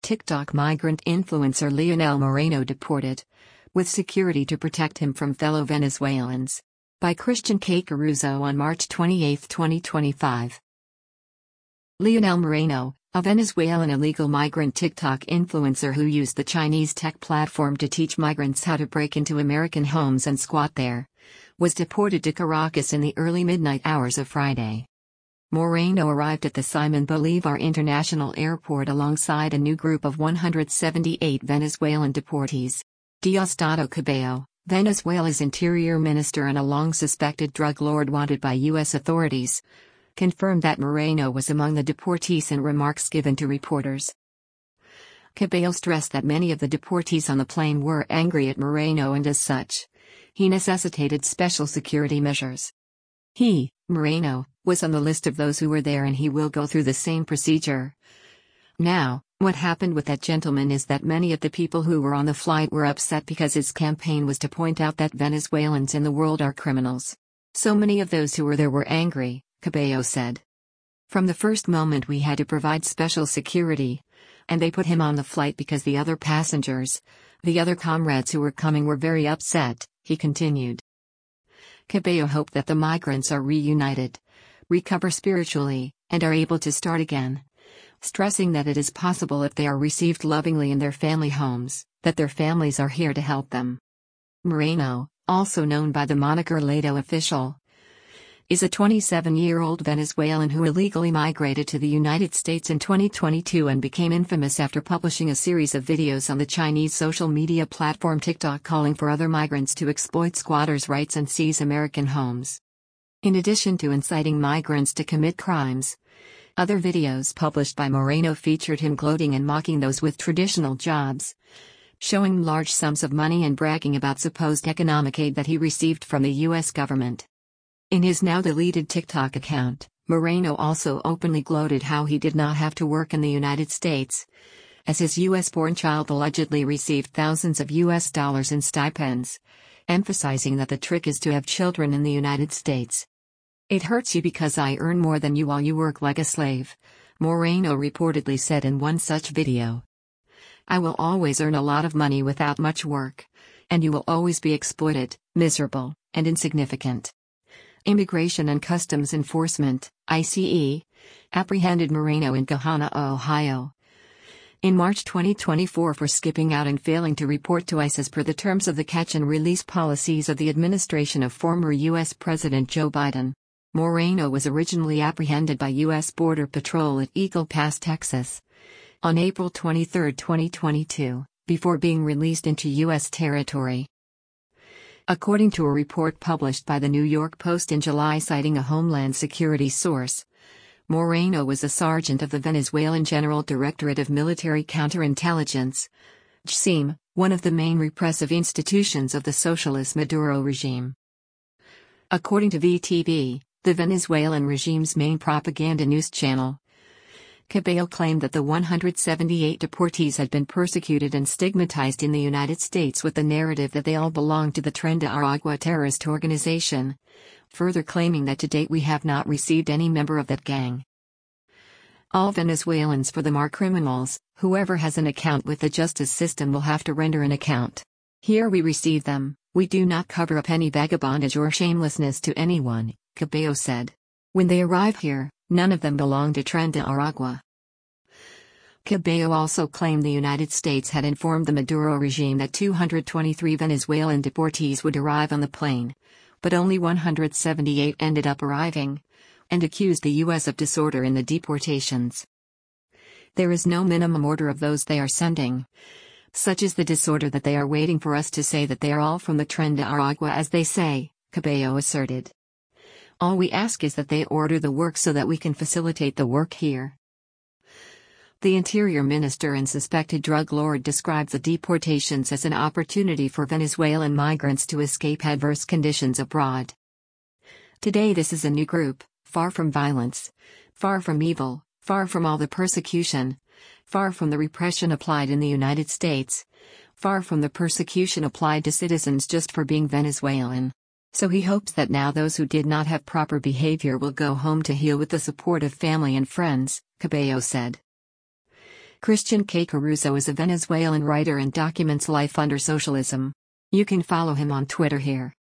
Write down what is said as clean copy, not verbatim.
TikTok migrant influencer Leonel Moreno deported, with security to protect him from fellow Venezuelans. By Christian K. Caruso on March 28, 2025. Leonel Moreno, a Venezuelan illegal migrant TikTok influencer who used the Chinese tech platform to teach migrants how to break into American homes and squat there, was deported to Caracas in the early midnight hours of Friday. Moreno arrived at the Simon Bolivar International Airport alongside a new group of 178 Venezuelan deportees. Diosdado Cabello, Venezuela's interior minister and a long-suspected drug lord wanted by U.S. authorities, confirmed that Moreno was among the deportees in remarks given to reporters. Cabello stressed that many of the deportees on the plane were angry at Moreno and as such, he necessitated special security measures. He, Moreno, was on the list of those who were there and he will go through the same procedure. Now, what happened with that gentleman is that many of the people who were on the flight were upset because his campaign was to point out that Venezuelans in the world are criminals. So many of those who were there were angry, Cabello said. From the first moment we had to provide special security, and they put him on the flight because the other passengers, the other comrades who were coming were very upset, he continued. Cabello hoped that the migrants are reunited, recover spiritually, and are able to start again, stressing that it is possible if they are received lovingly in their family homes, that their families are here to help them. Moreno, also known by the moniker Lado Official, is a 27-year-old Venezuelan who illegally migrated to the United States in 2022 and became infamous after publishing a series of videos on the Chinese social media platform TikTok calling for other migrants to exploit squatters' rights and seize American homes. In addition to inciting migrants to commit crimes, other videos published by Moreno featured him gloating and mocking those with traditional jobs, showing large sums of money and bragging about supposed economic aid that he received from the U.S. government. In his now deleted TikTok account, Moreno also openly gloated how he did not have to work in the United States, as his U.S.-born child allegedly received thousands of U.S. dollars in stipends, emphasizing that the trick is to have children in the United States. "It hurts you because I earn more than you while you work like a slave," Moreno reportedly said in one such video. "I will always earn a lot of money without much work, and you will always be exploited, miserable, and insignificant." Immigration and Customs Enforcement, ICE, apprehended Moreno in Gahanna, Ohio, in March 2024 for skipping out and failing to report to ICE as per the terms of the catch and release policies of the administration of former U.S. President Joe Biden. Moreno was originally apprehended by U.S. Border Patrol at Eagle Pass, Texas, on April 23, 2022, before being released into U.S. territory. According to a report published by the New York Post in July citing a Homeland Security source, Moreno was a sergeant of the Venezuelan General Directorate of Military Counterintelligence, GSIM, one of the main repressive institutions of the socialist Maduro regime. According to VTV, the Venezuelan regime's main propaganda news channel, Cabello claimed that the 178 deportees had been persecuted and stigmatized in the United States with the narrative that they all belonged to the Tren de Aragua terrorist organization, further claiming that to date we have not received any member of that gang. "All Venezuelans for them are criminals, whoever has an account with the justice system will have to render an account. Here we receive them, we do not cover up any vagabondage or shamelessness to anyone," Cabello said. "When they arrive here, none of them belong to Tren de Aragua." Cabello also claimed the United States had informed the Maduro regime that 223 Venezuelan deportees would arrive on the plane, but only 178 ended up arriving, and accused the U.S. of disorder in the deportations. "There is no minimum order of those they are sending. Such is the disorder that they are waiting for us to say that they are all from the Tren de Aragua as they say," Cabello asserted. "All we ask is that they order the work so that we can facilitate the work here." The Interior Minister and suspected drug lord described the deportations as an opportunity for Venezuelan migrants to escape adverse conditions abroad. "Today this is a new group, far from violence, far from evil, far from all the persecution, far from the repression applied in the United States, far from the persecution applied to citizens just for being Venezuelan. So he hopes that now those who did not have proper behavior will go home to heal with the support of family and friends," Cabello said. Christian K. Caruso is a Venezuelan writer and documents life under socialism. You can follow him on Twitter here.